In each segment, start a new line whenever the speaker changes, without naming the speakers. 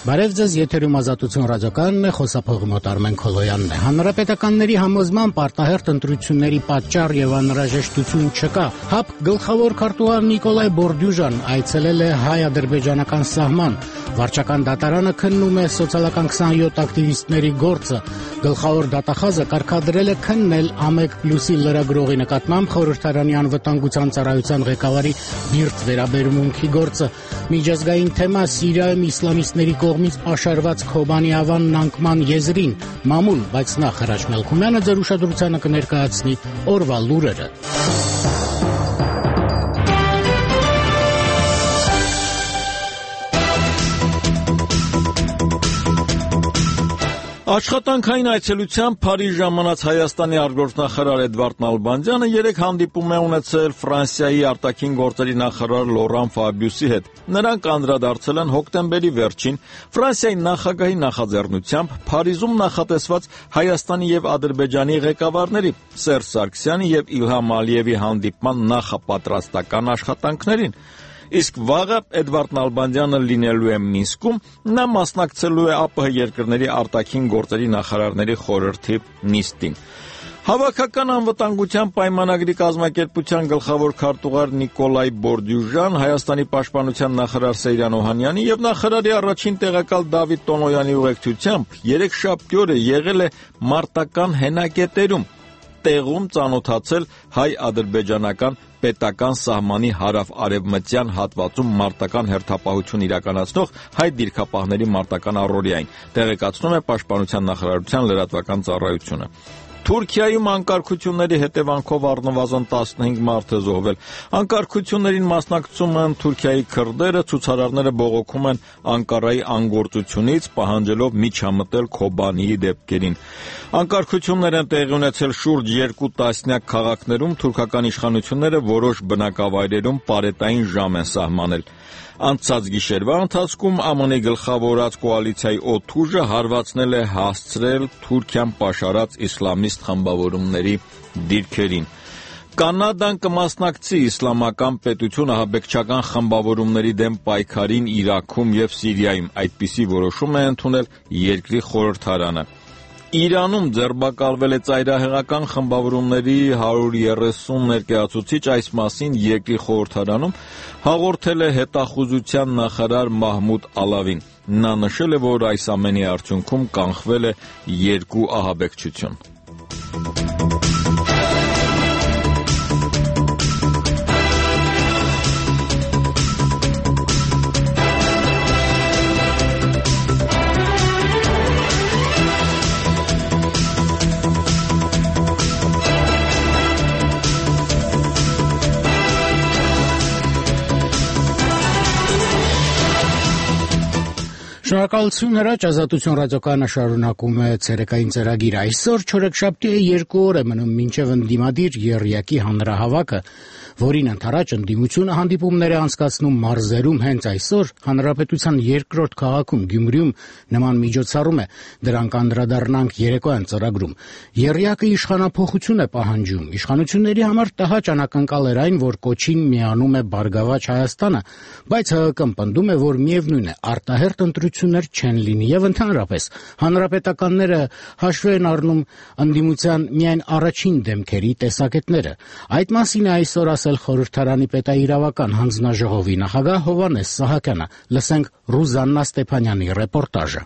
Բարև ձեզ, եթերում Ազատություն ռադիոկայանն է, խոսափողի Արմեն Քոլոյանն է։ Հանրապետականների համոզմամբ արտահերթ ընտրությունների պատճառ եւ անհրաժեշտություն չկա։ ՀԱՊ գլխավոր քարտուղար Նիկոլայ Բորդյուժան այցելել է հայ-ադրբեջանական սահման։ Վարչական դատարանը քննում է սոցիալական 27 ակտիվիստների գործը։ Գլխավոր դատախազը կարգադրել է քննել ԱՄԵԿ+-ի լրագրողի նկատմամբ խորհրդարանի անվտանգության ծառայության ղեկավարի բիրտ վերաբերմունքի գործը։ Միջազգային թեմա Սիրիայում իսլամիստների կողմից պաշարված Քոբանի ավանն անկման եզրին։ Մամուլ, բայց նախ Հրաչ Մելքումյանը ձեր ուշադրությանը կներկայացնի օրվա լուրերը։
Աշխատանքային այցելությամբ Փարիզ ժամանած Հայաստանի արտգործնախարար Էդվարդ Նալբանդյանը երեկ հանդիպում է ունեցել Ֆրանսիայի արտաքին գործերի նախարար Լորան Ֆաբիուսի հետ։ Նրանք անդրադարձել են հոկտեմբերի վերջին Ֆրանսիայի նախագահի նախաձեռնությամբ Փարիզում նախատեսված Հայաստանի եւ Ադրբեջանի ղեկավարների Սերժ Սարգսյանի եւ Իլհամ Ալիևի հանդիպման նախապատրաստական աշխատանքներին։ Իսկ վաղը Էդվարդ Նալբանդյանը լինելու է Մինսկում, նա մասնակցելու է ԱՊՀ երկրների արտաքին գործերի նախարարների խորհրդի նիստին։ Հավաքական անվտանգության պայմանագրի կազմակերպության գլխավոր քարտուղար Նիկոլայ Բորդյուժան, Հայաստանի պաշտպանության նախարար Սեյրան Օհանյանի եւ նախարարի առաջին տեղակալ Դավիթ Տոնոյանի ուղեկցությամբ երեքշաբթի օրը եղել է մարտական հենակետերում, տեղում ծանոթացել հայ-ադրբեջանական պետական սահմանի հարավ-արևմտյան հատվածում մարտական հերթապահություն իրականացնող հայ դիրքապահների մարտական առօրյային, տեղեկացնում է Պաշտպանության նախարարության լրատվական ծառայությունը։ Թուրքիայում անկարգությունների հետևանքով առնվազն 15 մարդ է զոհվել։ Անկարգություններին մասնակցում են Թուրքիայի քրդերը, ցուցարարները բողոքում են Անկարայի անգործությունից, պահանջելով միջամտել Քոբանիի դեպքերին։ Անկարգություններ են տեղի ունեցել շուրջ 2 տասնյակ քաղաքներում, թուրքական իշխանությունները որոշ բնակավայրերում պարետային ժամ են սահմանել։ Անցած գիշերվա ընթացքում ԱՄՆ-ի գլխավորած կոալիցիայի օդուժը հարվածնել է հասցրել Թուրքիան պաշարած իսլամիստ խմբավորումների դիրքերին։ Կանադան կմասնակցի իսլամական պետություն ահաբեկչական խմբավորումների դեմ պայքարին Իրաքում եւ Սիրիայում, այդպիսի որոշում է ընդունել երկրի խորհրդարանը։ Իրանում ձերբակալվել է ծայրահեղական խմբավորումների 130 ներկայացուցիչ, այս մասին երկրի խորհրդարանում հաղորդել է հետախուզության նախարար Մահմուդ Ալավին։ Նա նշել է, որ այս ամենի արդյունքում կանխվել է 2 ահաբեկչություն։
Շնորհակալություն Հրաչ, Ազատություն ռադիոկայանը շարունակում է ցերեկային ծրագիր։ Այսօր չորեքշաբթի է, 2 օր է մնում մինչև ընդդիմադիր եռյակի հանրահավաքը, որին ընդառաջ ընդդիմությունը հանդիպումներ է անցկացնում մարզերում։ Հենց այսօր Հանրապետության երկրորդ քաղաքում Գյումրիում նման միջոցառում է, դրանք անդրադառնանք երեկոյան ծրագրում։ Եռյակը իշխանափոխություն է պահանջում։ Իշխանությունների համար տհաճ անակնկալ էր այն, որ կոչին միանում է Բարգավաճ Հայաստանը, բայց ՀՀԿ-ն պնդում է, որ միևնույն է, արտահերթ ընտրություններ չեն լինի եւ ընդհանրապես հանրապետականները հաշվի են առնում ընդդիմության միայն առաջին դեմքերի տեսակետները։ Այդ մասին է այսօր ասել խորհրդարանի պետաիրավական հանձնաժողովի նախագահ Հովհաննես Սահակյանը։ Լսենք Ռուզաննա Ստեփանյանի ռեպորտաժը։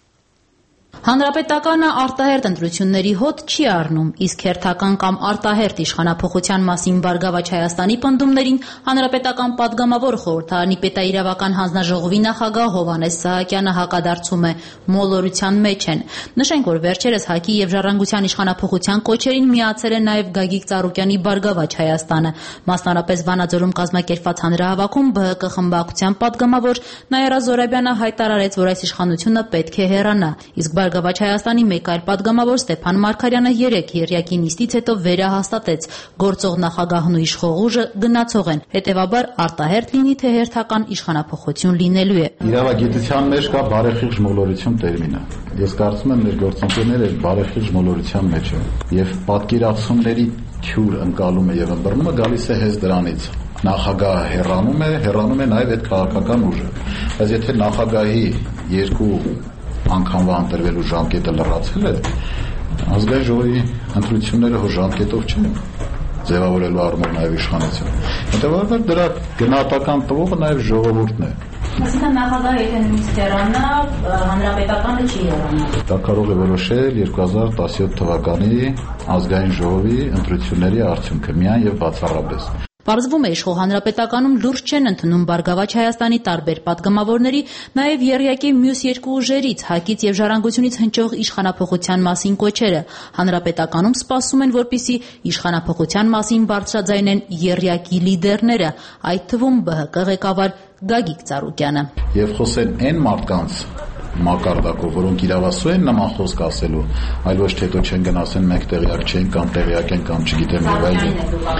Հանրապետականը արտահերթ ընտրությունների հոտ չի առնում, իսկ հերթական կամ արտահերթ իշխանափոխության մասին Բարգավաճ Հայաստանի պնդումներին հանրապետական պատգամավոր խորհրդարանի պետաիրավական հանձնաժողովի նախագահ Հովհաննես Սահակյանը հակադարձում է՝ մոլորության մեջ են։ Նշենք, որ վերջերս ՀԱԿ-ի եւ Ժառանգության իշխանափոխության կոչերին միացել է նաեւ Գագիկ Ծառուկյանի Բարգավաճ Հայաստանը։ Մասնարարպես Վանաձորում կազմակերպված հանրահավաքում ԲՀԿ խմբակցության պատգամավոր Նաիրա Զոհրաբյանը հայտարարեց, որ այս իշխանությունը պետք է հեռանա, իսկ Բարգավաճ Հայաստանի մեկ այլ պատգամավոր Ստեփան Մարգարյանը երեկ եռյակի նիստից հետո վերահաստատեց՝ գործող նախագահն ու իշխող ուժը գնացող են, հետևաբար արտահերթ լինի թե հերթական իշխանափոխություն լինելու է։
Իրավագիտության մեջ կա բարեխիղճ մոլորություն տերմինը։ Ես կարծում եմ մեր գործընկերները այդ բարեխիղճ մոլորության մեջ են եւ պատկերացումների թյուր ընկալումը եւ ըմբռնումը գալիս է հենց դրանից։ Նախագահը հեռանում է նաև այդ քաղաքական ուժը։ բայց եթե նախագահի 2 անգամվա ընտրվելու ժամկետը լրացել է, ազգային ժողովի ընտրությունները հո ժամկետով չեն ձևավորելու առումով նաև իշխանություն։ Հետևաբար դրա գնահատական տվողը նաև ժողովուրդն է։
Այսինքն նախագահը եթե նույնիսկ հեռանա, հանրապետականը չի հեռանա։
Դա կարող է որոշել 2017 թվականի ազգային ժողովի ընտրությունների արդյունքը միայն եւ բացառապես։
Պարզվում է, իշխող հանրապետականում լուրջ չեն ընդունում Բարգավաճ Հայաստանի տարբեր պատգամավորների, նաև եռյակի մյուս երկու ուժերից, ՀԱԿ-ից եւ Ժառանգությունից հնչող իշխանափոխության մասին կոչերը։ Հանրապետականում սպասում են, որպեսզի իշխանափոխության մասին բարձրաձայնեն եռյակի լիդերները, այդ թվում ԲՀԿ ղեկավար Գագիկ Ծառուկյանը։
Եվ խոսեն այն մարդկանց մակարդակով, որոնք իրավասու են նման խոսք ասելու, այլ ոչ թե հետո չեն գնացեն մենք տեղյակ չենք կամ տեղյակ են կամ չգիտեմ եւ այլն։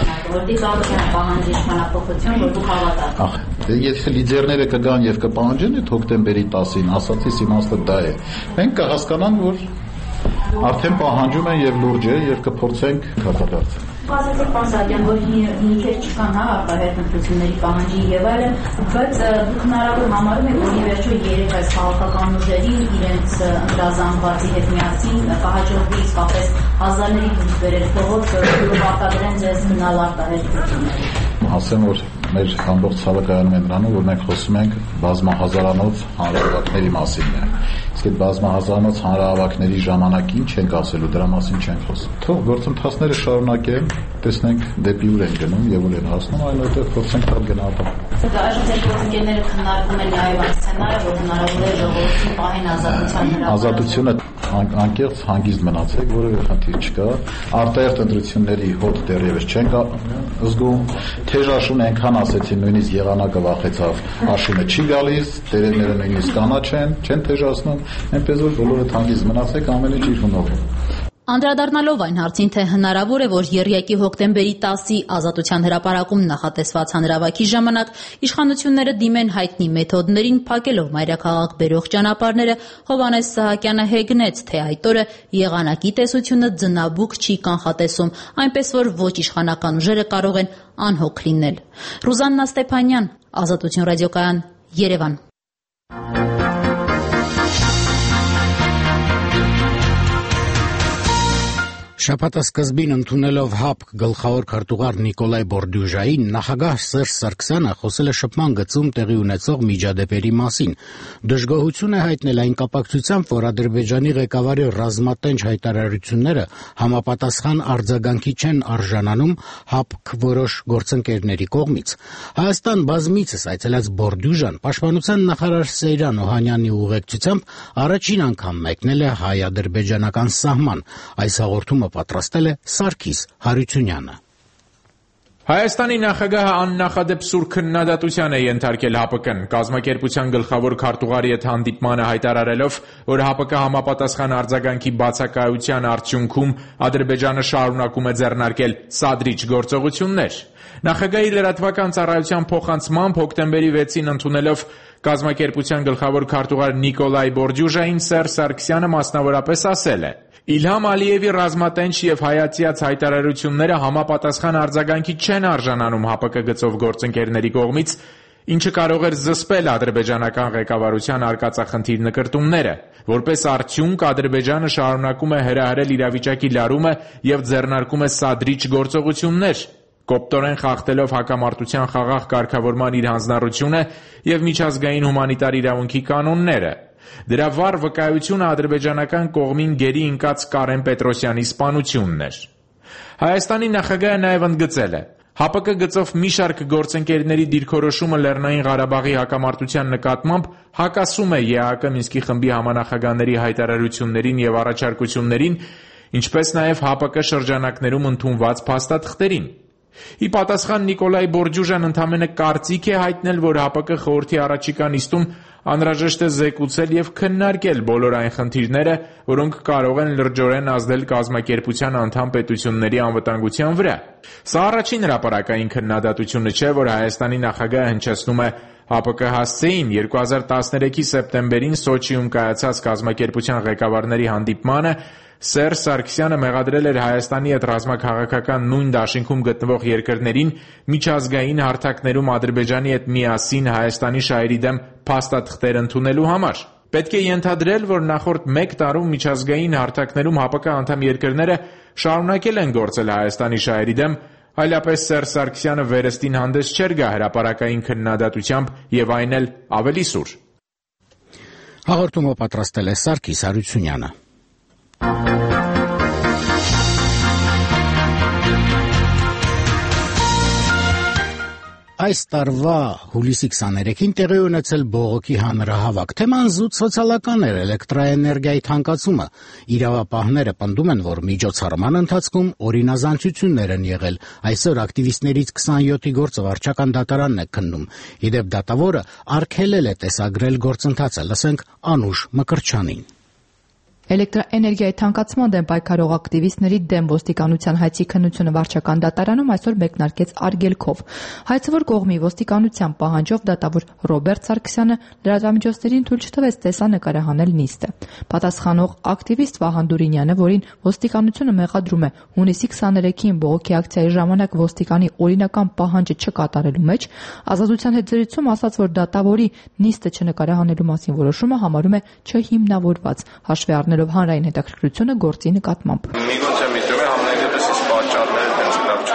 Եթե լիդերները կգան եւ կպահանջեն այդ հոկտեմբերի 10-ին, ասացիս իմաստը դա է։ Մենք կհասկանանք, որ արդեն պահանջում են եւ լուրջ է եւ կփորձենք կատարել։
Ասացիք պարոն Սահակյան, որ հիմքեր չկան արտահերթ ընտրությունների պահանջի եւ այլն, բայց դուք հնարավոր համարում եք, որ ի վերջո երեք այս քաղաքական ուժերին իրենց ընտրազանգվածի հետ միասին կհաջողվի իսկապես հազարների դուրս բերել փողոց, որ արտադրեն ձեզ գնալ արտահերթ ընտրությունների։
Ասեմ, որ մեր ամբողջ ցավակայանում է նրանով, որ մենք խոսում ենք բազմահազարանոց հանրահավաքների մասին։ Իսկ այդ բազմահազարանոց հանրահավաքների ժամանակին չենք ասելու, դրա մասին չենք խոսում։ Թող գործընթացները շարունակեն, տեսնենք դեպի ուր են գնում եւ ուր են հասնում, այնուհետեւ փորձենք տալ գնահատել։
Այժմ ձեր գործընկերները քննարկում են նաեւ այս սցենարը, որ հնարավոր է ժողովրդին պահեն ազատության հրապարակը։ Ազատությունը
անկեղծ հանգիստ մնացեք, որևէ խնդիր չկա։ Արտահերթ ընտրությունների հոտ դեռևս չենք զգում։ Թեժաշուն այնքան ասեցին, նույնիսկ եղանակը վախեցավ, աշունը չի գալիս, տերևները նույնիսկ կանաչ չեն թեժացնում, այնպես որ բոլորը հանգիստ մնացեք, ամեն ինչ իր հունով։
Անդրադառնալով այն հարցին, թե հնարավոր է, որ եռյակի հոկտեմբերի 10-ի ազատության հրապարակում նախատեսված հանրահավաքի ժամանակ իշխանությունները դիմեն հայտնի մեթոդներին, փակելով մայրաքաղաք բերող ճանապարհները, Հովհաննես Սահակյանը հեգնեց, թե այդ օրը եղանակի տեսությունը ձնաբուք չի կանխատեսում, այնպես որ ոչ իշխանական ուժերը կարող են անհոգ լինել։ Ռուզաննա Ստեփանյան, Ազատություն ռադիոկայան, Երևան։
Շաբաթասկզբին ընդունելով ՀԱՊԿ գլխավոր քարտուղար Նիկոլայ Բորդյուժային, նախագահ Սերժ Սարգսյանը խոսել է շփման գծում տեղի ունեցող միջադեպերի մասին։ Դժգոհություն է հայտնել այն կապակցությամբ, որ Ադրբեջանի ղեկավարի ռազմատենչ հայտարարությունները համապատասխան արձագանքի չեն արժանանում ՀԱՊԿ որոշ գործընկերների կողմից։ Հայաստան բազմիցս այցելած Բորդյուժան պաշտպանության նախարար Սեյրան Օհանյանի ուղեկցությամբ առաջին անգամ մեկնել է հայ-ադրբեջանական սահման։ Այս հաղորդումը պատրաստել է Սարգիս Հարությունյանը։
Հայաստանի նախագահը աննախադեպ սուր քննադատության է ենթարկել ՀԱՊԿ-ն, կազմակերպության գլխավոր քարտուղարի հետ հանդիպմանը հայտարարելով, որ ՀԱՊԿ համապատասխան արձագանքի բացակայության արդյունքում Ադրբեջանը շարունակում է ձեռնարկել սադրիչ գործողություններ։ Նախագահի լրատվական ծառայության փոխանցմամբ հոկտեմբերի 6-ին ընդունելով կազմակերպության գլխավոր քարտուղար Նիկոլայ Բորդյուժային, Սերժ Սարգսյանը մասնավորապես ասել է. Իլհամ Ալիևի ռազմատենչ եւ հայացիած հայտարարությունները համապատասխան արձագանքի չեն արժանանում ՀԱՊԿ գծով գործընկերների կողմից, ինչը կարող էր զսպել ադրբեջանական ղեկավարության արկածախնդիր նկրտումները։ Որպես արդյունք Ադրբեջանը շարունակում է հրահրել իրավիճակի լարումը եւ ձեռնարկում է սադրիչ գործողություններ, կոպտորեն խախտելով հակամարտության խաղաղ կարգավորման իր հանձնառությունը եւ միջազգային հումանիտար իրավունքի կանոնները։ Դրա վառ վկայությունը ադրբեջանական կողմին գերի ընկած Կարեն Պետրոսյանի սպանությունն էր։ Հայաստանի նախագահը նաև ընդգծել է. ՀԱՊԿ գծով մի շարք գործընկերների դիրքորոշումը Լեռնային Ղարաբաղի հակամարտության նկատմամբ հակասում է ԵԱՀԿ Մինսկի խմբի համանախագահների հայտարարություններին եւ առաջարկություններին, ինչպես նաև ՀԱՊԿ շրջանակներում ընդունված փաստաթղթերին։ Ի պատասխան Նիկոլայ Բորդյուժան ընդամենը կարծիք է հայտնել, որ ՀԱՊԿ խորհրդի առաջիկա նիստում անհրաժեշտ է զեկուցել եւ քննարկել բոլոր այն խնդիրները, որոնք կարող են լրջորեն ազդել կազմակերպության անդամ պետությունների անվտանգության վրա։ Սա առաջին հրապարակային քննադատությունը չէ, որ Հայաստանի նախագահը հնչեցնում է ՀԱՊԿ հասցեին 2013-ի սեպտեմբերին Սոչիում կայացած կազմակերպության ղեկավարների հանդիպմանը Սերժ Սարգսյանը մեղադրել էր Հայաստանի հետ ռազմաքաղաքական նույն դաշինքում գտնվող երկրներին միջազգային հարթակներում Ադրբեջանի հետ միասին Հայաստանի շահերի դեմ փաստաթղթեր ընդունելու համար։ Պետք է ենթադրել, որ նախորդ 1 տարում միջազգային հարթակներում ՀԱՊԿ անդամ երկրները շարունակել են գործել Հայաստանի շահերի դեմ, այլապես Սերժ Սարգսյանը վերստին հանդես չէր գա հրապարակային քննադատությամբ եւ այն էլ ավելի սուր։
Հաղորդումը պատրաստել է Սարգիս Հարությունյանը։ Այս տարվա հուլիսի 23-ին տեղի ունեցել բողոքի հանրահավաք։ Թեման զուտ սոցիալական էր, էլեկտրաէներգիայի թանկացումը։ Իրավապահները պնդում են, որ միջոցառման ընթացքում օրինազանցություններ են եղել։ Այսօր ակտիվիստներից 27-ի գործը վարչական դատարանն է քննում։ Ի դեպ դատավորը արգելել է տեսագրել գործընթացը։ Լսենք Անուշ Մկրտչյանին։
Էլեկտրաէներգիայի թանկացման դեմ պայքարող ակտիվիստների դեմ ոստիկանության հայցի քննությունը վարչական դատարանում այսօր մեկնարկեց արգելքով։ Հայցավոր կողմի ոստիկանության պահանջով դատավոր Ռոբերտ Սարգսյանը լրատվամիջոցներին թույլ չտվեց տեսանկարահանել նիստը։ Պատասխանող ակտիվիստ Վահան Դուրինյանը, որին ոստիկանությունը մեղադրում է հունիսի 23-ին բողոքի ակցիայի ժամանակ ոստիկանի օրինական պահանջը չկատարելու մեջ, ազատության հետ զրույցում ասաց, որ դատավորի նիստը չնկարահանելու մասին որոշումը համարում է չհիմնավորված, հաշվի առնելով հանրային հետաքրքրությունը գործի նկատմամբ։
Միգուցե միտում է համենայն դեպս պատճառները հենց լավ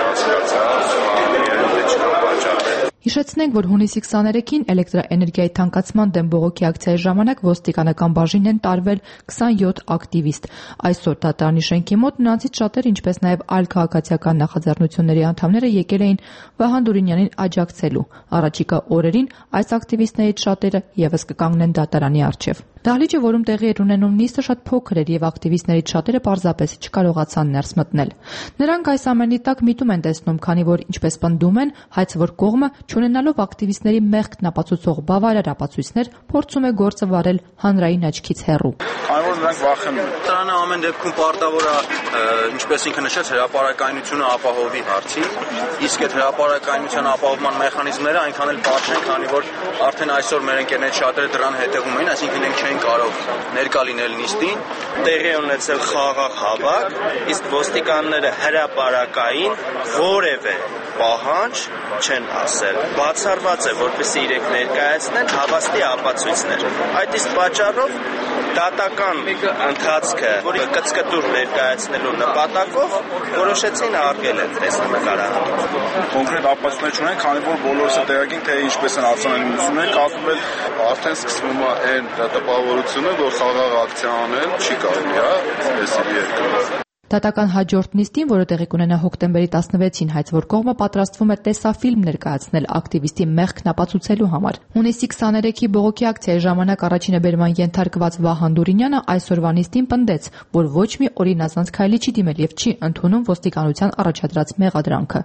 չհասկացա։
Հիշեցնենք, որ հունիսի 23-ին էլեկտրաէներգիայի թանկացման դեմ բողոքի ակցիայի ժամանակ ոստիկանական բաժին են տարվել 27 ակտիվիստ։ Այսօր դատարանի շենքի մոտ նրանցից շատերը, ինչպես նաև այլ քաղաքացիական նախաձեռնությունների անդամները եկել էին Վահան Դուրինյանին աջակցելու։ Առաջիկա օրերին այս ակտիվիստներից շատերը ևս կկանգնեն դատարանի առջև։ Դահլիճը, որում տեղի էր ունենում նիստը, շատ փոքր էր եւ ակտիվիստներից շատերը պարզապես չկարողացան ներս մտնել։ Նրանք այս ամենի տակ միտում են տեսնում, քանի որ, ինչպես պնդում են, հայցավոր կողմը, չունենալով ակտիվիստների մեղքն ապացուցող բավարար ապացույցներ, փորձում է գործը վարել հանրային աչքից հեռու։
Այն որ նրանք վախենում են։
Տրանը ամեն դեպքում պարտավոր է, ինչպես ինքը նշեց, հրապարակայնությունը ապահովի հարցի, իսկ այդ հրապարակայնության ապահովման մեխանիզմները այնքան էլ բարդ չեն, քանի որ արդեն այսօր մեր ընկերներից շատերը դրան հետևում են, այսինքն իրենք չեն կարող ներկա լինել նիստին։
Տեղի ունեցել խաղաղ հավաք, իսկ ոստիկանները հրապարակային որևէ պահանջ չեն ասել։ Բացառված է, որպեսզի իրենք ներկայացնեն հավաստի ապացույցներ։ Այդ իսկ պատճառով դատական ընթացքը, որի կծկտուր ներկայացնելու նպատակով որոշեցին արգելել տեսանկարահանումը։
Կոնկրետ ապացույցներ չունեն, քանի որ բոլորս տեղյակ են, թե ինչպես են արձանագրությունները կազմվել, արդեն սկսվում է այն տպավորությունը, որ խաղաղ ակցիա անել չի կարելի, այսպես երկրում։
Դատական հաջորդ նիստին, որը տեղի կունենա հոկտեմբերի 16-ին, հայցավոր կողմը պատրաստվում է տեսաֆիլմ ներկայացնել ակտիվիստի մեղքն ապացուցելու համար։ Հունիսի 23-ի բողոքի ակցիայի ժամանակ առաջինը բերման ենթարկված Վահան Դուրինյանը այսօրվա նիստին պնդեց, որ ոչ մի օրինազանց քայլի չի դիմել եւ չի ընդունում ոստիկանության առաջադրած մեղադրանքը։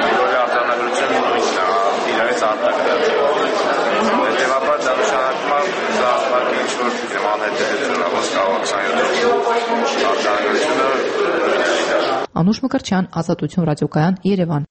Անուշ Մկրտչյան, Ազատություն ռադիոկայան, Երևան։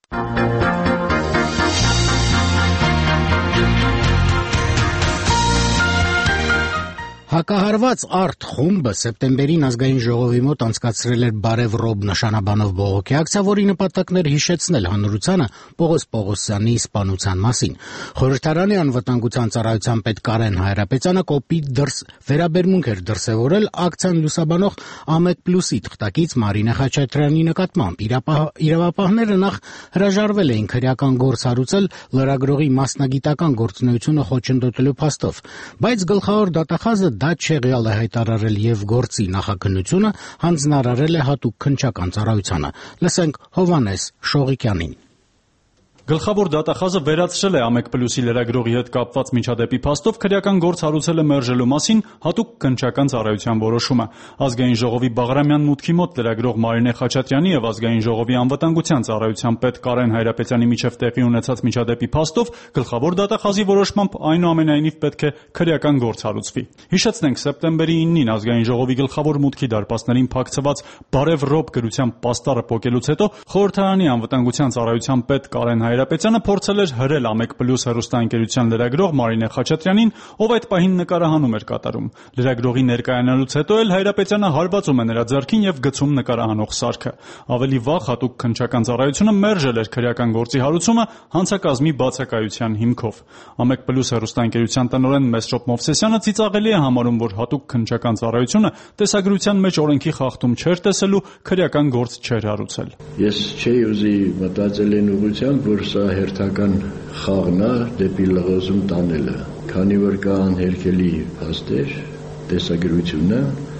Հակահարված արդ խումբը սեպտեմբերին ազգային ժողովի մոտ անցկացրել էր Բարև Ռոբ նշանաբանով բողոքի ակցիա, որի նպատակն էր հիշեցնել հանրությանը Պողոս Պողոսյանի սպանության մասին։ Խորհրդարանի անվտանգության ծառայության պետ Կարեն Հայրապետյանը կոպիտ վերաբերմունք էր դրսևորել ակցիան լուսաբանող ԱՄԵԿ+-ի թղթակից Մարինե Խաչատրյանի նկատմամբ։ Իրավապահները նախ հրաժարվել էին քրեական գործ հարուցել լրագրողի մասնագիտական գործունեությունը խոչընդոտելու փաստով, բայց գլխավոր դատախազը դա չեղյալ է հայտարարել եւ գործի նախաքննությունը հանձնարարել է հատուկ քննչական ծառայությանը։ Լսենք Հովհաննես Շողիկյանին։
Գլխավոր դատախազը վերացրել է ԱՄԵԿ+-ի լրագրողի հետ կապված միջադեպի փաստով քրեական գործ հարուցել է մերժելու մասին հատուկ քննչական ծառայության որոշումը։ Ազգային ժողովի Բաղրամյան մուտքի մոտ լրագրող Մարինե Խաչատրյանի եւ Ազգային ժողովի անվտանգության ծառայության պետ Կարեն Հայրապետյանի միջև տեղի ունեցած միջադեպի փաստով գլխավոր դատախազի որոշմամբ այնուամենայնիվ պետք է քրեական գործ հարուցվի։ Հիշեցնենք, սեպտեմբերի 9-ին Ազգային ժողովի գլխավոր մուտքի դարպասներին փակցված Բարև Ռոբ գրության պաստառը պոկելուց հետո խորհրդարանի անվտանգության ծառայության պետ Կարեն Հայրապետյանը փորձել էր հրել «1+ հեռուստաընկերության լրագրող Մարինե Խաչատրյանին, ով այդ պահին նկարահանում էր կատարում։ Լրագրողի ներկայանալուց հետո էլ Հայրապետյանը հարվածում է նրա ձեռքին եւ գցում նկարահանող սարքը։ Ավելի վաղ հատուկ քննչական ծառայությունը մերժել էր քրեական գործի հարուցումը հանցակազմի բացակայության հիմքով։ «1+ հեռուստաընկերության տնօրեն Մեսրոպ Մովսեսյանը ծիծաղելի է համարում, որ հատուկ քննչական ծառայությունը տեսագրության մեջ օրենքի խախտում չէր տեսել ու քրեական գործ չէր հարուցել։
Ես չէի ուզի մտածել այն ուղղությամբ, որ սա հերթական խաղն է դեպի լղոզում տանելը, քանի որ կա անհերքելի փաստեր, տեսագրությունը,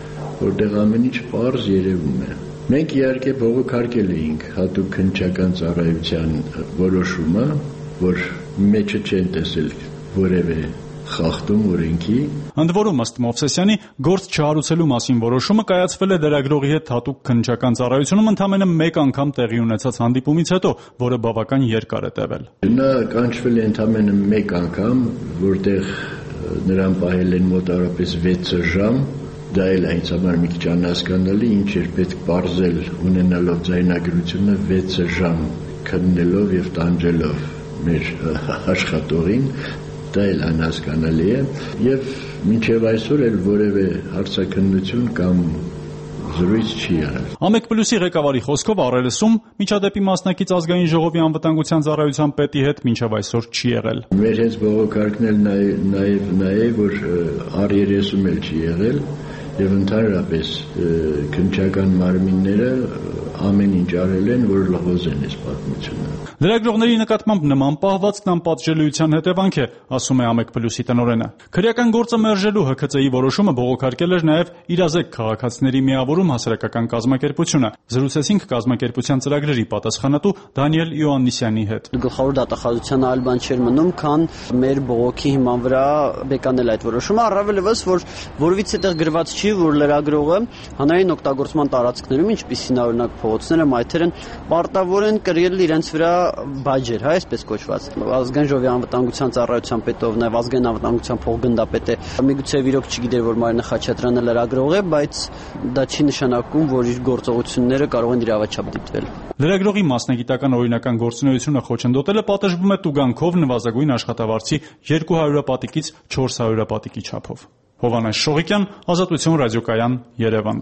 որտեղ ամեն ինչ պարզ երևում է։ Մենք իհարկե բողոքարկել էինք հատուկ քննչական ծառայության որոշումը, որ մեջը չեն տեսել որևէ խախտում օրենքի։
Ընդ որում, ըստ Մովսեսյանի, գործ չհարուցելու մասին որոշումը կայացվել է լրագրողի հետ հատուկ քննչական ծառայությունում ընդամենը մեկ անգամ տեղի ունեցած հանդիպումից հետո, որը բավական երկար է տևել։
Նա կանչվել է ընդամենը մեկ անգամ, որտեղ նրան պահել են մոտավորապես 6 ժամ։ Դա էլ այնց համար մի քիչ անհասկանալի, ինչ էր պետք պարզել ունենալով ձայնագրությունը 6 ժամ քննելով եւ տանջելով մեր աշխատողին, դա էլ անհասկանալի է եւ մինչեւ այսօր էլ որևէ հարցաքննություն կամ զրույց չի եղել։
«1+-ի ղեկավարի խոսքով առերեսում միջադեպի մասնակից ազգային ժողովի անվտանգության ծառայության պետի հետ մինչև այսօր չի եղել։
Մեր հենց բողոքարկն էլ նաեւ որ առերեսում էլ չի եղել եւ ընդհանրապես քննչական մարմինները ամեն ինչ արել են, որ լղոզեն այս պատմությունը։
Լրագրողների նկատմամբ նման պահվածքն անպատժելիության հետևանք է, ասում է 1+-ի տնօրենը։ Քրեական գործը մերժելու ՀՔԾ-ի որոշումը բողոքարկել էր նաև իրազեկ քաղաքացիների միավորում հասարակական կազմակերպությունը։ Զրուցեցինք կազմակերպության ծրագրերի պատասխանատու Դանիել Իոաննիսյանի հետ։
Գլխավոր դատախազության այլ բան չէր մնում, քան մեր բողոքի հիման վրա բեկանել այդ որոշումը, առավելևս որ որևիցե տեղ գրված չի, որ լրագրողը հանրային օգտագործման տարածքներում, ինչպիսին օրինակ փողոցները, մայթեր են, պարտավոր են կրել իրենց վրա բաժեր, հա, այսպես կոչված։ Ազգային ժողովի անվտանգության ծառայության պետով, նաև ազգային անվտանգության փոխգնդապետ է։ Միգուցե իրոք չգիտեր, որ Մարինե Խաչատրյանը լրագրող է, բայց դա չի նշանակում, որ իր գործողությունները կարող են իրավաչափ դիտվել։
Լրագրողի մասնագիտական օրինական գործունեությունը խոչընդոտելը պատժվում է տուգանքով նվազագույն աշխատավարձի 200 պատիկից 400 պատիկի չափով։ Հովանես Շողիկյան, Ազատություն ռադիոկայան, Երևան։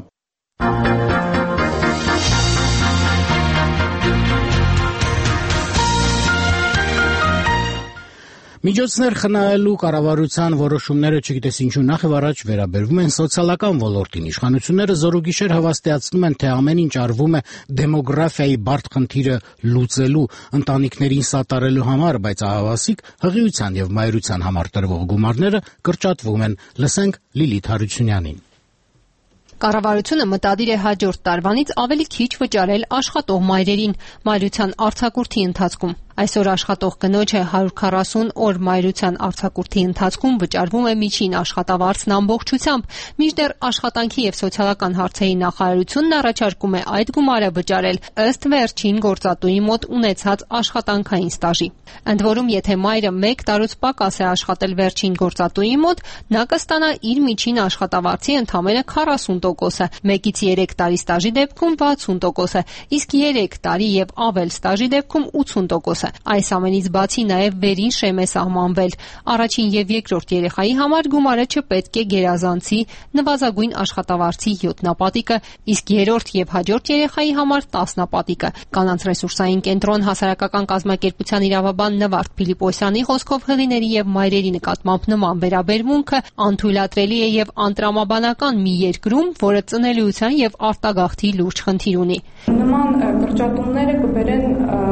Միջոցներ խնայելու կառավարության որոշումները չգիտես ինչու նախ եւ առաջ վերաբերվում են սոցիալական ոլորտին։ Իշխանությունները զորուգիշեր հավաստիացնում են, թե ամեն ինչ արվում է դեմոգրաֆիայի բարդ խնդիրը լուծելու, ընտանիքներին սատարելու համար, բայց ահավասիկ հղիության եւ մայրության համար տրվող գումարները կրճատվում են։ Լսենք Լիլիթ Հարությունյանին։
Կառավարությունը մտադիր է հաջորդ տարվանից ավելի քիչ վճարել աշխատող մայրերին մայրության արձակուրդի ընթացքում։ Այսօր աշխատող կնոջը 140 օր մայրության արձակուրդի ընթացքում վճարվում է միջին աշխատավարձն ամբողջությամբ, մինչդեռ աշխատանքի եւ սոցիալական հարցերի նախարարությունն առաջարկում է այդ գումարը վճարել ըստ վերջին գործատուի մոտ ունեցած աշխատանքային ստաժի։ Ընդ որում, եթե մայրը 1 տարուց պակաս է աշխատել վերջին գործատուի մոտ, նա կստանա իր միջին աշխատավարձի ընդամենը 40%-ը, 1-ից 3 տարի ստաժի դեպքում 60%-ը, իսկ 3 տարի եւ ավել ստաժի դեպքում 80%-ը։ Այս ամենից բացի նաև վերին շեմ է սահմանվել։ Առաջին եւ երկրորդ երեխայի համար գումարը չպետք է գերազանցի նվազագույն աշխատավարձի 7-նապատիկը, իսկ երրորդ եւ հաջորդ երեխայի համար 10-նապատիկը։ Կանանց ռեսուրսային կենտրոն հասարակական կազմակերպության իրավաբան Նվարդ Փիլիպոսյանի խոսքով հղիների եւ մայրերի նկատմամբ նման վերաբերմունքը անթույլատրելի է եւ անտրամաբանական մի երկրում, որը ծնելիության եւ արտագաղթի լուրջ խնդիր ունի։
Նման կրճատումները կբերեն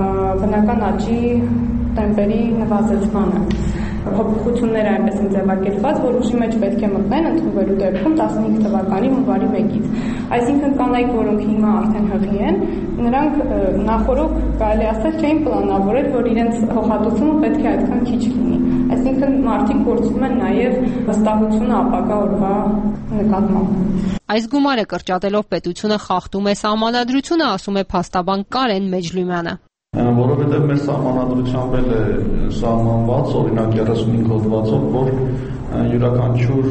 բնական աճի տեմպերի նվազեցմանը։ Փոփոխությունները այնպես են ձևակերպված, որ ուժի մեջ պետք է մտնեն ընդունվելու դեպքում 15 թվականի հունվարի 1-ից։ Այսինքն կանայք, որոնք հիմա արդեն հղի են, նրանք նախորոք կարելի ասել չէին պլանավորել, որ իրենց հողատությունը պետք է այդքան քիչ լինի։ Այսինքն մարդիկ փորձում են նաև վստահությունը ապագա օրվա նկատմամբ։
Այս գումարը կրճատելով պետությունը խախտում է սահմանադրությունը, ասում է փաստաբան Կարեն Մեջլումյանը։
Որովհետև մեր սահմանադրությամբ էլ է սահմանված, օրինակ 35 հոդվածով, որ յուրաքանչյուր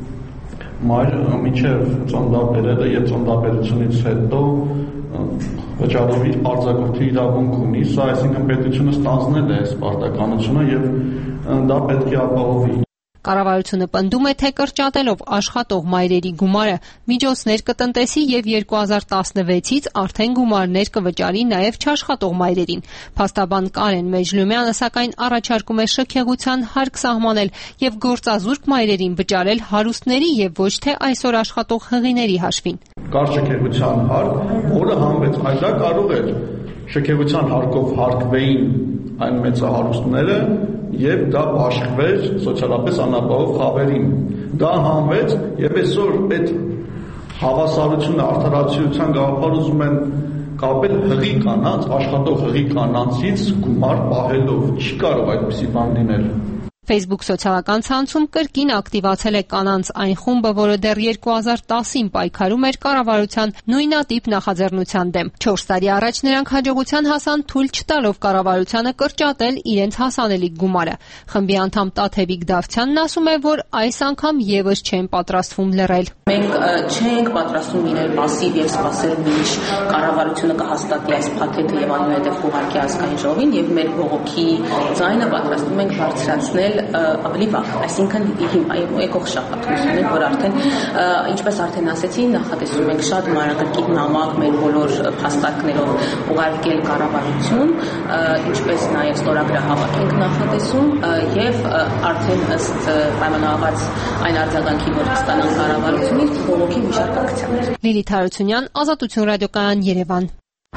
մայր մինչև ծննդաբերելը եւ ծննդաբերությունից հետո վճարով իր արձակուրդի իրավունք ունի, սա այսինքն պետությունը ստանձնել է այս պարտականությունը եւ դա պետք է ապահովի։
Կառավարությունը պնդում է, թե կրճատելով աշխատող մայրերի գումարը միջոցներ կտնտեսի եւ 2016-ից արդեն գումարներ կվճարի նաեւ չաշխատող մայրերին։ Փաստաբան Կարեն Մեջլումյանը սակայն առաջարկում է շքեղության հարկ սահմանել եւ գործազուրկ մայրերին վճարել հարուստների եւ ոչ թե այսօր աշխատող հղիների հաշվին։
Կար շքեղության հարկ, որը հանվեց, այլ դա կարող էր շքեղության հարկով հարկվեին այն մեծահարուստները եւ դա բաշխվեր սոցիալապես անապահով խավերին։ Դա հանվեց եւ այսօր այդ հավասարությունը արդարացիության գաղափար ուզում են կապել հղի կանանց, աշխատող հղի կանանցից գումար պահելով։ Չի կարող այդպիսի բան լինել։
Facebook սոցիալական ցանցում կրկին ակտիվացել է կանանց այն խումբը, որը դեռ 2010-ին պայքարում էր կառավարության նույնատիպ նախաձեռնության դեմ։ 4 տարի առաջ նրանք հաջողության հասան թույլ չտալով կառավարությանը կրճատել իրենց հասանելիք գումարը։ Խմբի անդամ Տաթևիկ Դավթյանն ասում է, որ այս անգամ եւս չեն պատրաստվում լռել։
Մենք չենք պատրաստվում լինել пассив եւ սպասել, մինչ կառավարությունը կհաստատի այս փաթեթը եւ այնուհետեւ կուղարկի ազգային ժողովին եւ մեր բողոքի ձայնը պատրաստվում ենք բարձրացնել ավելի վաղ, այսինքն եկող շաբաթ ունենք, որ արդեն ինչպես արդեն ասեցի, նախատեսում ենք շատ մանրակրկիտ նամակ մեր բոլոր փաստարկներով ուղարկել կառավարություն, ինչպես նաև ստորագրահավաք ենք նախատեսում եւ արդեն ըստ պայմանավորված այն արձագանքի, որ կստանան կառավարությունից, բողոքի մի շարք ակցիաներ։
Լիլիթ Հարությունյան, Ազատություն ռադիոկայան, Երևան։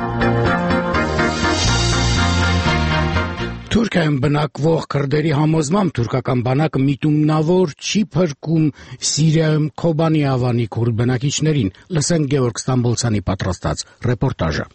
Թուրքիայում բնակվող քրդերի համոզմամբ թուրքական բանակը միտումնավոր չի փրկում Սիրիայում Քոբանի ավանի քուրդ բնակիչներին։ Լսենք Գևորգ Ստամբոլցյանի պատրաստած ռեպորտաժը։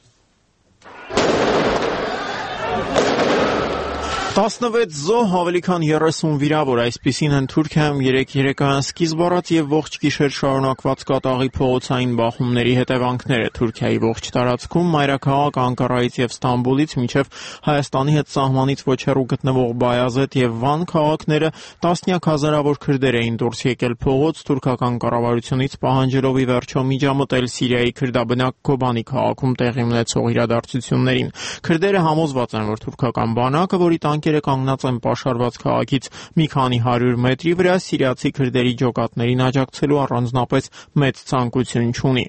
16 զոհ, ավելի քան 30 վիրավոր, այսպիսին են Թուրքիայում 3 երեկոյան սկիզբ առած եւ ողջ գիշեր շարունակված կատաղի փողոցային բախումների հետևանքները։ Թուրքիայի ողջ տարածքում մայրաքաղաք Անկարայից եւ Ստամբուլից մինչեւ Հայաստանի հետ սահմանից ոչ հեռու գտնվող Բայազետ եւ Վան քաղաքները տասնյակ հազարավոր քրդեր էին դուրս եկել փողոց թուրքական կառավարությունից պահանջելով ի վերջո միջամտել Սիրիայի քրդաբնակ Քոբանի քաղաքում տեղի ունեցող իրադարձություններին։ Քրդերը համոզված են, որ թուրքական բանակը, որի տանկերը կանգնած են պաշարված քաղաքից մի քանի 100 մետրի վրա, սիրիացի քրդերի ջոկատներին աջակցելու առանձնապես մեծ ցանկություն չունի։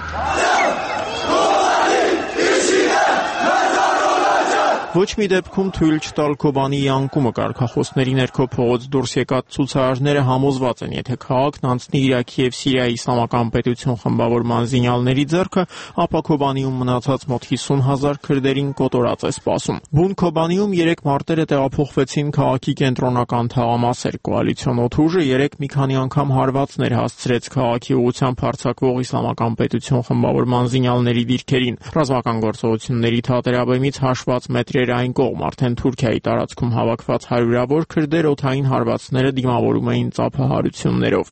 Ոչ մի դեպքում թույլ չտալ Քոբանի անկումը կարգախոսների ներքո փողոց դուրս եկած ցուցարարները համոզված են, եթե քաղաքն անցնի Իրաքի եւ Սիրիայի իսլամական պետություն խմբավորման զինյալների ձեռքը, ապա Քոբանիում մնացած մոտ 50,000 քրդերին կոտորած է սպասում։ Բուն Քոբանիում 3 մարտերը տեղափոխվեցին քաղաքի կենտրոնական թաղամասեր։ Կոալիցիոն օդուժը 3 մի քանի անգամ հարվածներ հասցրեց քաղաքի ուղղությամբ հարձակվող իսլամական պետություն խմբավորման զինյալների դիրքերին։ Ռազմական գործողությունների թատերաբեմից հաշված մետրեր այն կողմ արդեն Թուրքիայի տարածքում հավաքված հարյուրավոր քրդեր օդային հարվածները դիմավորում էին ծափահարություններով։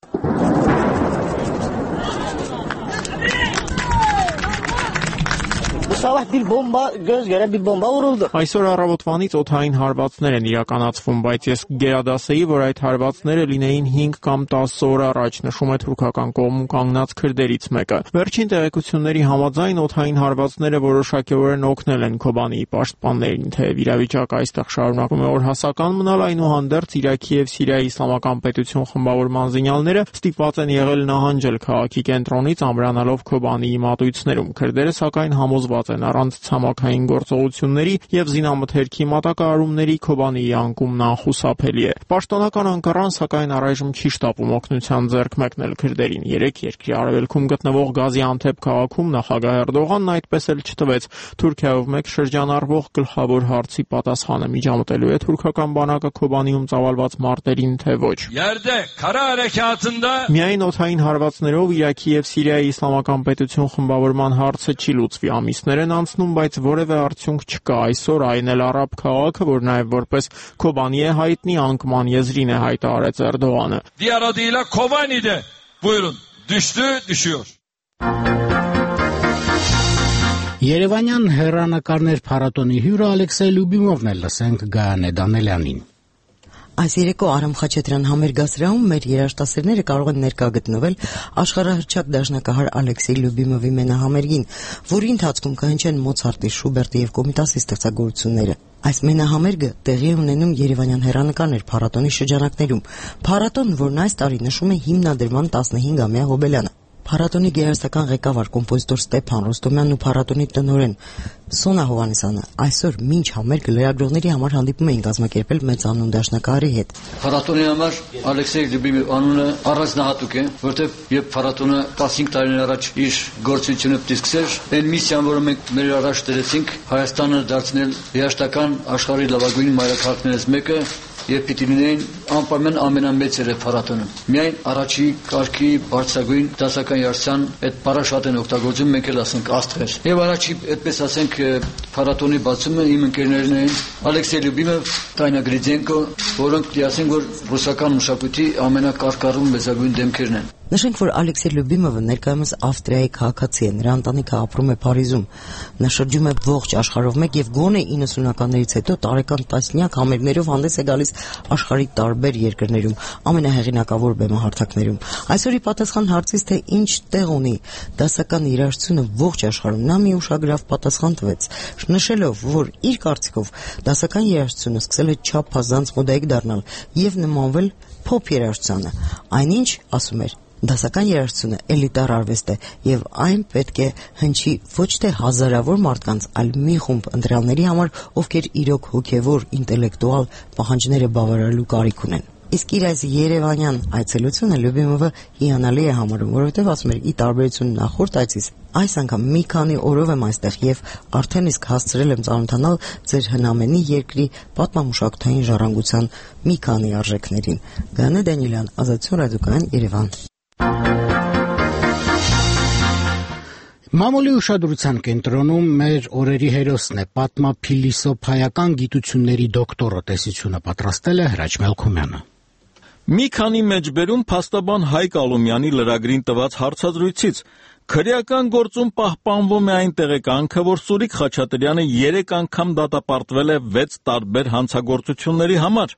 Այսօր առավոտվանից օդային հարվածներ են իրականացվում, բայց ես գերադասեի, որ այդ հարվածները լինեին 5 կամ 10 օր առաջ, նշում է թուրքական կողմում կանգնած քրդերից մեկը։ Վերջին տեղեկությունների համաձայն օդային հարվածները որոշակիորեն օգնել են Քոբանիի պաշտպաններին, թեև իրավիճակը այստեղ շարունակում է օրհասական մնալ, այնուհանդերձ Իրաքի եւ Սիրիայի իսլամական պետություն խմբավորման զինյալները ստիպված են եղել նահանջել քաղաքի կենտրոնից, ամրանալով Քոբանիի մատույցներում։ Քրդերը սակայն համոզված են առանց ցամաքային գործողությունների եւ զինամթերքի մատակարարումների Քոբանիի անկումն անխուսափելի է։ Պաշտոնական Անկարան սակայն առայժմ չի շտապում օգնության ձեռք մեկնել քրդերին։ 3 երկրի արևելքում գտնվող Գազիանթեփ քաղաքում նախագահ Էրդողանն այդպես էլ չտվեց Թուրքիայով մեկ շրջանառվող գլխավոր հարցի պատասխանը՝ միջամտելու է թուրքական բանակը Քոբանիում ծավալված մարտերին, թե ոչ։ Միայն օդային հարվածներով Իրաքի եւ Սիրիայի իսլամական պետություն խմբավորման հարցը չի լուծվի, ամիսներ են անցնում, բայց որևէ արդյունք չկա։ Այսօր այն էլ Արաբ քաղաքը, որ նաև որպես Քոբանի է հայտնի, անկման եզրին է հայտարարեց Էրդողանը։
Diğer Kobani'de. Buyurun. Düşüyor.
Երևանյան հեռանկարներ փառատոնի հյուրը Ալեքսեյ Լյուբիմովն է, լսենք Գայանե Դանելյանին։
Այս երեկո Արամ Խաչատրյան համերգասրահում մեր երաժշտասերները կարող են ներկա գտնվել աշխարհահռչակ դաշնակահար Ալեքսեյ Լյուբիմովի մենահամերգին, որի ընթացքում կհնչեն Մոցարտի, Շուբերտի եւ Կոմիտասի ստեղծագործությունները։ Այս մենահամերգը տեղի է ունենում Երևանյան հեռանկարներ փառատոնի շրջանակներում, փառատոն, որն այս տարի նշում է հիմնադրման 15-ամյա հոբելյանը։ Փառատոնի գերարսական ղեկավար կոմպոզիտոր Ստեփան Ռոստոմյանն ու փառատոնի տնօրեն Սոնա Հովհաննիսյանը այսօր մինչ համերգը լրագրողների համար հանդիպում էին կազմակերպել մեծանուն դաշնակահարի հետ։
Փառատոնի համար Ալեքսեյ Լյուբիմով անունը առանձնահատուկ է, որտեղ երբ փառատոնը 15 տարիներ առաջ իր գործունեությունը պետք է սկսեր, այն միսիան, որը մենք մեր առաջ դրեցինք, Հայաստանը դարձնել երաշտական աշխարհի լավագույն մայրաքաղաքներից մեկը, եւ պիտի լինեին անպայման ամենամեծերը փառատոնում։ Միայն առաջի կարգի բարձրագույն դասական երաժշտության այդ բառը շատ են օգտագործում, մենք էլ ասենք աստղեր։ Եվ առաջի այդպես ասենք փառատոնի բացումը իմ ընկերներն էին Ալեքսեյ Լյուբիմով, Տանյա Գրիձենկո, որոնք ասենք որ ռուսական մշակույթի ամենակարգառուն մեծագույն դեմքերն են։
Նշենք, որ Ալեքսեյ Լյուբիմովը ներկայումս Ավստրիայի քաղաքացի է, նրա ընտանիքը ապրում է Փարիզում։ Նա շրջում է ողջ աշխարհով մեկ եւ գոնե 90-ականներից հետո տարեկան տասնյակ համերգներով հանդես է գալիս աշխարհի տարբեր երկրներում, ամենահեղինակավոր բեմահարթակներում։ Այսօրի պատասխան հարցից, թե ինչ տեղ ունի դասական երաժշտությունը ողջ աշխարհում, նա մի ուշագրավ պատասխան տվեց, նշելով, որ իր կարծիքով դասական երաժշտությունը սկսել է չափազանց մոդայիկ դառնալ եւ նմանվել փոփ երաժշտությանը։ Այնինչ, ասում էր, դասական երաժշտությունը էլիտար արվեստ է եւ այն պետք է հնչի ոչ թե հազարավոր մարդկանց, այլ մի խումբ ընտրյալների համար, ովքեր իրոք հոգեվոր, ինտելեկտուալ պահանջները բավարարելու կարիք ունեն։ Իսկ իր այս երևանյան այցելությունը Լյուբիմովը հիանալի է համարում, որովհետև ասում էր՝ ի տարբերություն նախորդ այցից, այս անգամ մի քանի օրով եմ այստեղ եւ արդեն իսկ հասցրել եմ ծանոթանալ ձեր հնամենի երկրի պատմամշակութային ժառանգության մի քանի արժեքներին։ Գանե Դանիելյան, Ազատություն ռադիոկայան, Երևան։
Մամուլի ուշադրության կենտրոնում մեր օրերի հերոսն է պատմափիլիսոփայական գիտությունների դոկտորը, տեսությունը պատրաստել է Հրաչ Մելքումյանը։
Մի քանի մեջբերում փաստաբան Հայկ Ալումյանի լրագրին տված հարցազրույցից քրեական գործում պահպանվում է այն տեղեկանքը, որ Սուրիկ Խաչատրյանը 3 անգամ դատապարտվել է 6 տարբեր հանցագործությունների համար։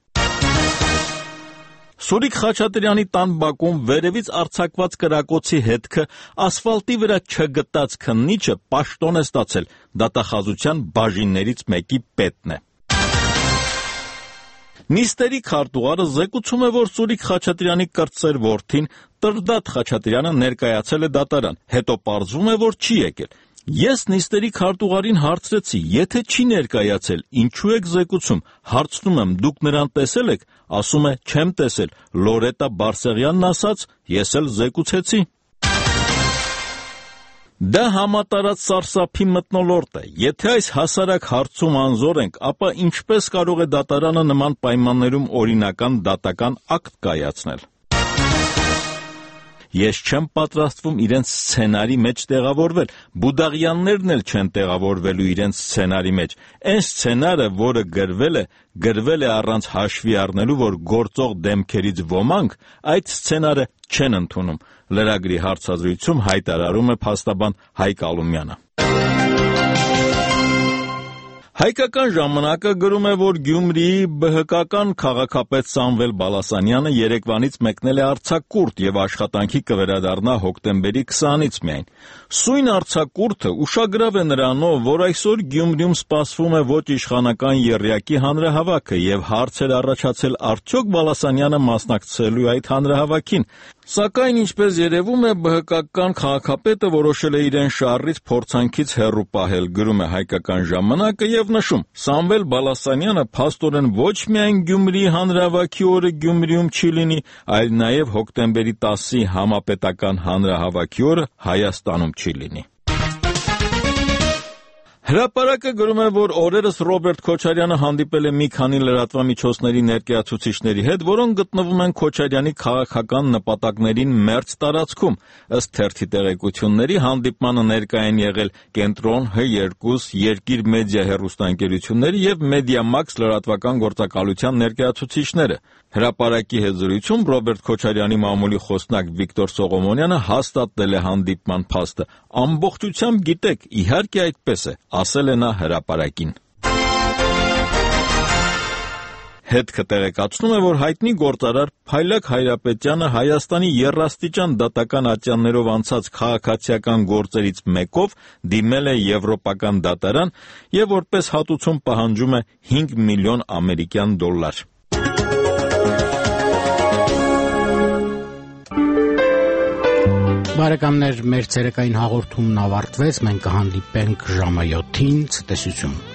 Սուրիկ Խաչատրյանի տան բակում վերևից արձակված կրակոցի հետքը ասֆալտի վրա չգտած քննիչը պաշտոն է ստացել, դատախազության բաժիններից մեկի պետն է։ Նիստերի քարտուղարը զեկուցում է, որ Սուրիկ Խաչատրյանի կրտսեր որդին Տրդատ Խաչատրյանը ներկայացել է դատարան, հետո պարզվում է, որ չի եկել։ Ես նիստերի քարտուղարին հարցրեցի, եթե չի ներկայացել, ինչու եք զեկուցում, հարցնում եմ, դուք նրան տեսել եք, ասում է, չեմ տեսել, Լորետա Բարսեղյանն ասաց, ես էլ զեկուցեցի։ Դա համատարած սարսափի մթնոլորտ է, եթե այս հասարակ հարցում անզոր ենք, ապա ինչպես կարող է դատարանը նման պայմաններում օրինական դատական ակտ կայացնել։ Ես չեմ պատրաստվում իրենց սցենարի մեջ տեղավորվել, Բուդաղյաններն էլ չեն տեղավորվելու իրենց սցենարի մեջ։ Այն սցենարը, որը գրվել է առանց հաշվի առնելու, որ գործող դեմքերից ոմանք այդ սցենարը չեն ընդունում, լրագրի հարցազրույցում հայտարարում է փաստաբան Հայկ Ալումյանը։ Հայկական ժամանակը գրում է, որ Գյումրիի ԲՀԿ-ական քաղաքապետ Սամվել Բալասանյանը երեկվանից մեկնել է արձակուրդ եւ աշխատանքի կվերադառնա հոկտեմբերի 20-ից միայն։ Սույն արձակուրդը ուշագրավ է նրանով, որ այսօր Գյումրիում սպասվում է ոչ իշխանական եռյակի հանրահավաքը եւ հարց էր առաջացել արդյոք Բալասանյանը մասնակցելու այդ հանրահավաքին։ Սակայն, ինչպես երևում է, ԲՀԿ-ական քաղաքապետը որոշել է իրեն շարռից փորձանքից հեռու պահել, գրում է Հայկական ժամանակը եւ նշում. Սամվել Բալասանյանը փաստորեն ոչ միայն Գյումրիի հանրահավաքի օրը Գյումրիում չի լինի, այլ նաեւ հոկտեմբերի 10-ի համապետական հանրահավաքի օրը Հայաստանում չի լինի։ Հրապարակը գրում է, որ օրերս Ռոբերտ Քոչարյանը հանդիպել է մի քանի լրատվամիջոցների ներկայացուցիչների հետ, որոնք գտնվում են Քոչարյանի քաղաքական նպատակներին մերձ տարածքում։ Ըստ թերթի տեղեկությունների հանդիպմանը ներկայ են եղել Կենտրոն, H2, Երկիր մեդիա հեռուստաընկերությունների եւ Մեդիամաքս լրատվական գործակալության ներկայացուցիչները։ Հրապարակի հետ զրույցում Ռոբերտ Քոչարյանի մամուլի խոսնակ Վիկտոր Սողոմոնյանը հաստատել է հանդիպման փաստը։ Ամբողջությամբ գիտեք, իհարկե այդպես է, ասել է նա հրապարակին։ Հետքը տեղեկացնում է, որ հայտնի գործարար Փայլակ Հայրապետյանը Հայաստանի եռաստիճան դատական ատյաններով անցած քաղաքացիական գործերից մեկով դիմել է Եվրոպական դատարան եւ որպես հատուցում պահանջում է 5 միլիոն ամերիկյան դոլար։
Բարեկամներ, մեր ցերեկային հաղորդումն ավարտվեց, մենք կհանդիպենք ժամը 7-ին, ցտեսություն։